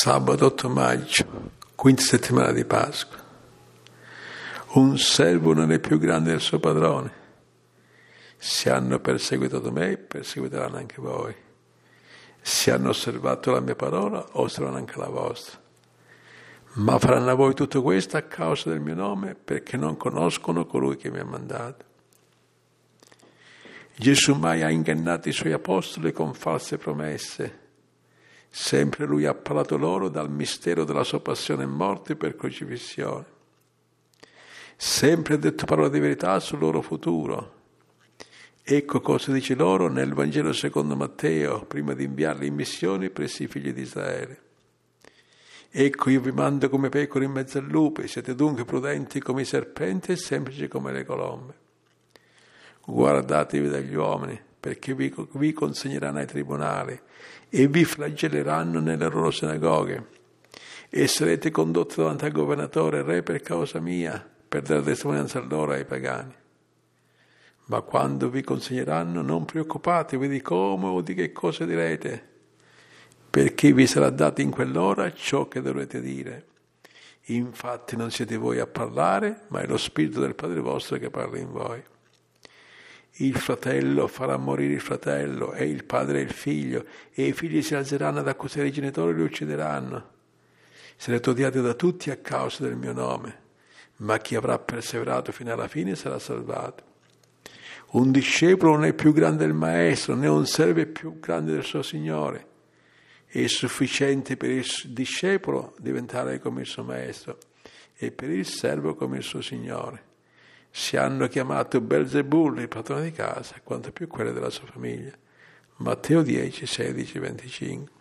Sabato 8 maggio, quinta settimana di Pasqua. Un servo non è più grande del suo padrone. Se hanno perseguitato me, perseguiteranno anche voi. Se hanno osservato la mia parola, osserveranno anche la vostra. Ma faranno a voi tutto questo a causa del mio nome, perché non conoscono colui che mi ha mandato. Gesù mai ha ingannato i suoi apostoli con false promesse. Sempre lui ha parlato loro dal mistero della sua passione e morte per crocifissione. Sempre ha detto parole di verità sul loro futuro. Ecco cosa dice loro nel Vangelo secondo Matteo, prima di inviarli in missione presso i figli di Israele. Ecco, io vi mando come pecore in mezzo al lupe, siete dunque prudenti come i serpenti e semplici come le colombe. Guardatevi dagli uomini, perché vi consegneranno ai tribunali e vi flagelleranno nelle loro sinagoghe e sarete condotti davanti al governatore e re per causa mia, per dare testimonianza a loro e ai pagani. Ma quando vi consegneranno non preoccupatevi di come o di che cosa direte, perché vi sarà dato in quell'ora ciò che dovrete dire. Infatti non siete voi a parlare, ma è lo Spirito del Padre vostro che parla in voi. Il fratello farà morire il fratello, e il padre il figlio, e i figli si alzeranno ad accusare i genitori e li uccideranno. Sarete odiati da tutti a causa del mio nome, ma chi avrà perseverato fino alla fine sarà salvato. Un discepolo non è più grande del maestro, né un servo è più grande del suo Signore. È sufficiente per il discepolo diventare come il suo maestro e per il servo come il suo Signore. Si hanno chiamato Belzebul, il padrone di casa, quanto più quello della sua famiglia. Matteo 10, 16, 25.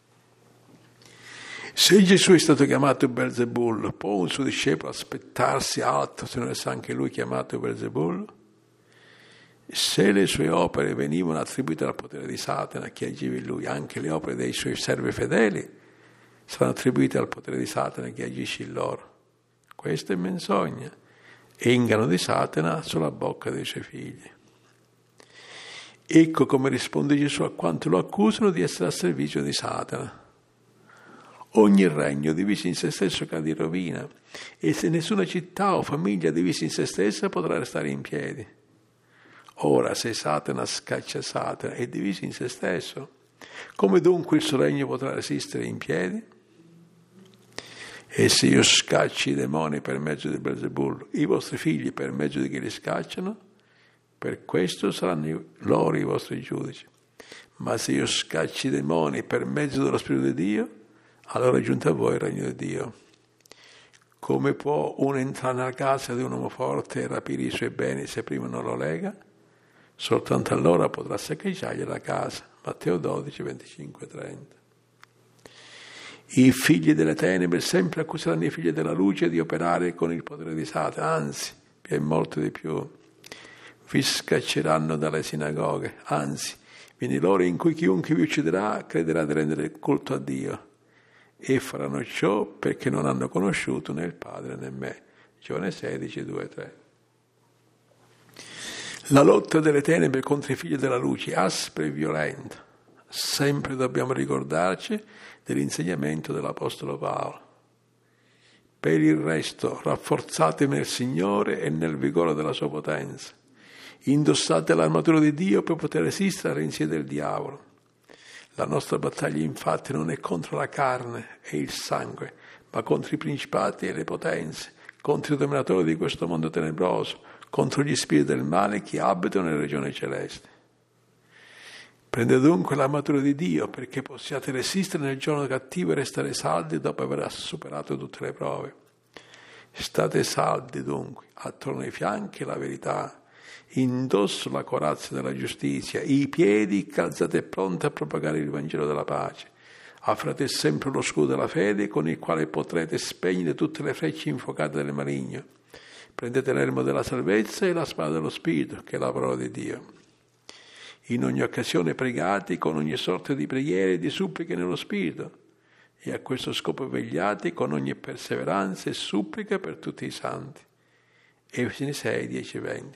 Se Gesù è stato chiamato Belzebul, può un suo discepolo aspettarsi altro se non è anche lui chiamato Belzebul? Se le sue opere venivano attribuite al potere di Satana, chi agiva in lui, anche le opere dei suoi servi fedeli saranno attribuite al potere di Satana, chi agisce in loro. Questa è menzogna e inganno di Satana sulla bocca dei suoi figli. Ecco come risponde Gesù a quanti lo accusano di essere al servizio di Satana. Ogni regno diviso in se stesso cade in rovina, e se nessuna città o famiglia divisa in se stessa potrà restare in piedi. Ora, se Satana scaccia Satana, è diviso in se stesso, come dunque il suo regno potrà resistere in piedi? E se io scaccio i demoni per mezzo di Belzebul, i vostri figli per mezzo di chi li scacciano, per questo saranno loro i vostri giudici. Ma se io scaccio i demoni per mezzo dello Spirito di Dio, allora è giunto a voi il regno di Dio. Come può uno entrare nella casa di un uomo forte e rapire i suoi beni se prima non lo lega? Soltanto allora potrà saccheggiargli la casa. Matteo 12, 25, 30. I figli delle tenebre sempre accuseranno i figli della luce di operare con il potere di Satana, anzi, vi è molto di più. Vi scacceranno dalle sinagoghe, anzi, viene l'ora in cui chiunque vi ucciderà crederà di rendere culto a Dio. E faranno ciò perché non hanno conosciuto né il Padre né me. Giovanni 16, 2, 3. La lotta delle tenebre contro i figli della luce è aspra e violenta. Sempre dobbiamo ricordarci dell'insegnamento dell'Apostolo Paolo. Per il resto, rafforzatevi nel Signore e nel vigore della sua potenza. Indossate l'armatura di Dio per poter resistere alle insidie del diavolo. La nostra battaglia infatti non è contro la carne e il sangue, ma contro i principati e le potenze, contro i dominatori di questo mondo tenebroso, contro gli spiriti del male che abitano nelle regioni celesti. Prendete dunque l'armatura di Dio perché possiate resistere nel giorno cattivo e restare saldi dopo aver superato tutte le prove. State saldi dunque, attorno ai fianchi la verità, indosso la corazza della giustizia, i piedi calzati e pronti a propagare il Vangelo della pace. Afferrate sempre lo scudo della fede con il quale potrete spegnere tutte le frecce infuocate del maligno. Prendete l'elmo della salvezza e la spada dello Spirito, che è la parola di Dio. In ogni occasione pregate con ogni sorta di preghiere e di suppliche nello Spirito, e a questo scopo vegliate con ogni perseveranza e supplica per tutti i santi. Efesini 6, 10, 20.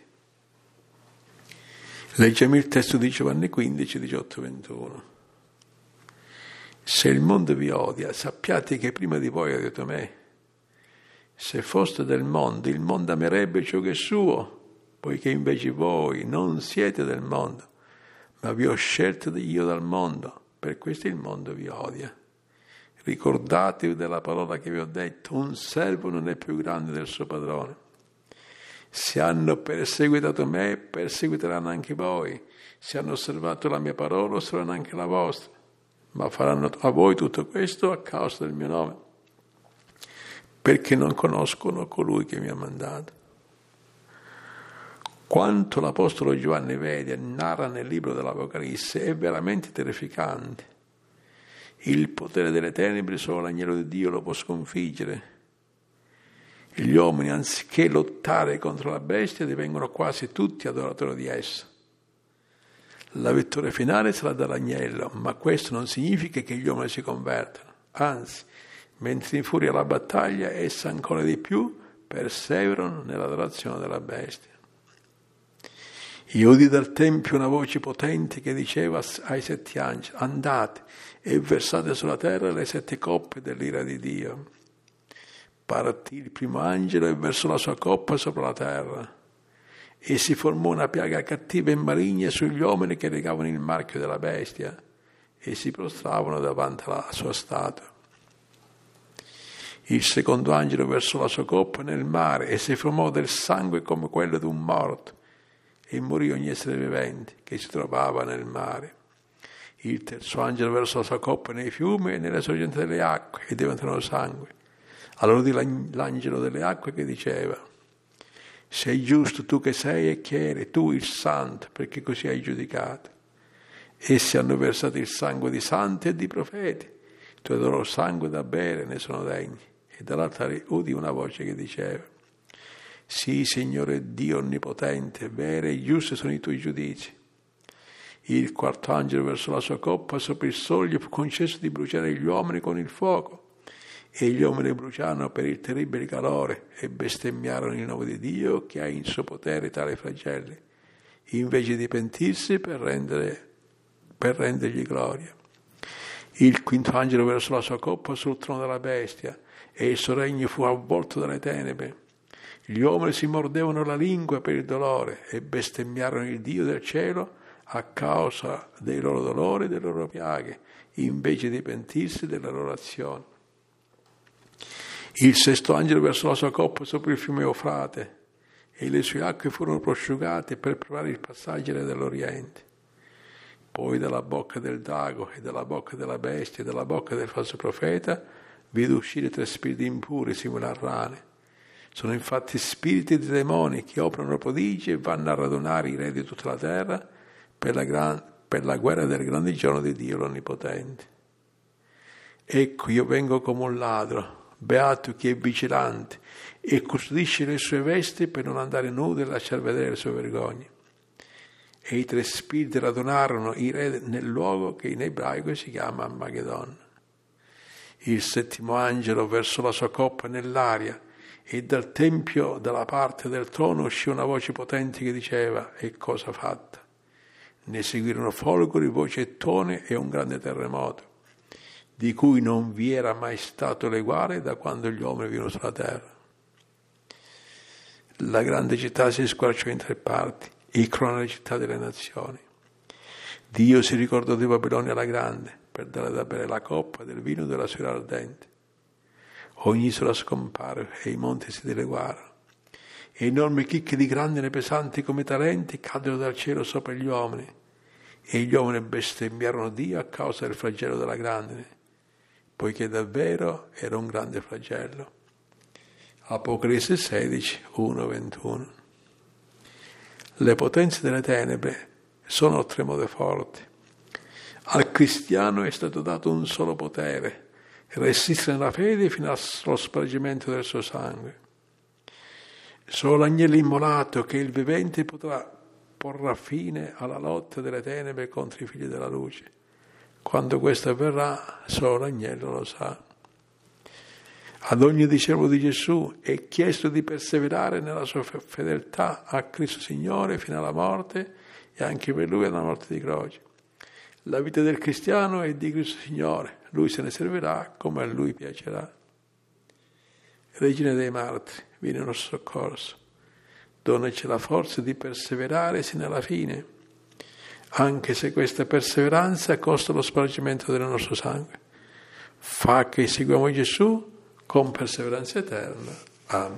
Leggiamo il testo di Giovanni 15, 18, 21. Se il mondo vi odia, sappiate che prima di voi ha odiato me. Se foste del mondo, il mondo amerebbe ciò che è suo, poiché invece voi non siete del mondo, ma vi ho scelto io dal mondo, per questo il mondo vi odia. Ricordatevi della parola che vi ho detto, un servo non è più grande del suo padrone. Se hanno perseguitato me, perseguiteranno anche voi. Se hanno osservato la mia parola, osserveranno anche la vostra. Ma faranno a voi tutto questo a causa del mio nome, perché non conoscono colui che mi ha mandato. Quanto l'Apostolo Giovanni vede e narra nel libro dell'Apocalisse è veramente terrificante. Il potere delle tenebre solo l'agnello di Dio lo può sconfiggere. Gli uomini, anziché lottare contro la bestia, divengono quasi tutti adoratori di essa. La vittoria finale sarà dall'agnello, ma questo non significa che gli uomini si convertano. Anzi, mentre infuria la battaglia, essa ancora di più perseverano nell'adorazione della bestia. Io udì dal Tempio una voce potente che diceva ai 7 angeli: andate e versate sulla terra le 7 coppe dell'ira di Dio. Partì il primo angelo e versò la sua coppa sopra la terra. E si formò una piaga cattiva e maligna sugli uomini che legavano il marchio della bestia e si prostravano davanti alla sua statua. Il secondo angelo versò la sua coppa nel mare e si formò del sangue come quello di un morto e morì ogni essere vivente che si trovava nel mare. Il terzo angelo versò la sua coppa nei fiumi e nelle sorgenti delle acque e diventarono sangue. Allora udì l'angelo delle acque che diceva: sei giusto tu che sei e che eri, tu il santo, perché così hai giudicato. Essi hanno versato il sangue di santi e di profeti, tu e loro sangue da bere ne sono degni. E dall'altare udì una voce che diceva: sì, Signore Dio onnipotente, veri e giusti sono i tuoi giudizi. Il quarto angelo versò la sua coppa sopra il sole, gli fu concesso di bruciare gli uomini con il fuoco. E gli uomini bruciarono per il terribile calore e bestemmiarono il nome di Dio che ha in suo potere tali flagelli, invece di pentirsi per rendergli gloria. Il quinto angelo versò la sua coppa sul trono della bestia e il suo regno fu avvolto dalle tenebre. Gli uomini si mordevano la lingua per il dolore e bestemmiarono il Dio del cielo a causa dei loro dolori e delle loro piaghe, invece di pentirsi della loro azione. Il sesto angelo versò la sua coppa sopra il fiume Eufrate e le sue acque furono prosciugate per preparare il passaggio dell'Oriente. Poi dalla bocca del drago e dalla bocca della bestia e dalla bocca del falso profeta vide uscire 3 spiriti impuri simili a rane. Sono infatti spiriti di demoni che operano prodigi e vanno a radunare i re di tutta la terra per la guerra del grande giorno di Dio l'Onnipotente. Ecco, io vengo come un ladro. Beato chi è vigilante e custodisce le sue vesti per non andare nudo e lasciar vedere le sue vergogne. E i 3 spiriti radunarono i re nel luogo che in ebraico si chiama Armagedon. Il settimo angelo versò la sua coppa nell'aria e dal tempio, dalla parte del trono, uscì una voce potente che diceva: è cosa fatta. Ne seguirono folgori, voci e tuoni e un grande terremoto, di cui non vi era mai stato l'eguale da quando gli uomini vivono sulla terra. La grande città si squarciò in 3 parti, e crolò le città delle nazioni. Dio si ricordò di Babilonia la grande, per dare da bere la coppa del vino della sua ira ardente. Ogni isola scomparve e i monti si dileguarono, e enormi chicche di grandi e pesanti come talenti caddero dal cielo sopra gli uomini, e gli uomini bestemmiarono Dio a causa del flagello della grandine, poiché davvero era un grande flagello. Apocalisse 16, 1-21. Le potenze delle tenebre sono oltremodo forti. Al cristiano è stato dato un solo potere: resistere nella fede fino allo spargimento del suo sangue. Solo l'agnello immolato, che è il vivente, porrà fine alla lotta delle tenebre contro i figli della luce. Quando questo avverrà, solo l'agnello lo sa. Ad ogni discepolo di Gesù è chiesto di perseverare nella sua fedeltà a Cristo Signore fino alla morte, e anche per Lui alla morte di croce. La vita del cristiano è di Cristo Signore, Lui se ne servirà come a Lui piacerà. Regina dei martiri, vieni in nostro soccorso, donaci la forza di perseverare sino alla fine, anche se questa perseveranza costa lo spargimento del nostro sangue. Fa che seguiamo Gesù con perseveranza eterna. Amen.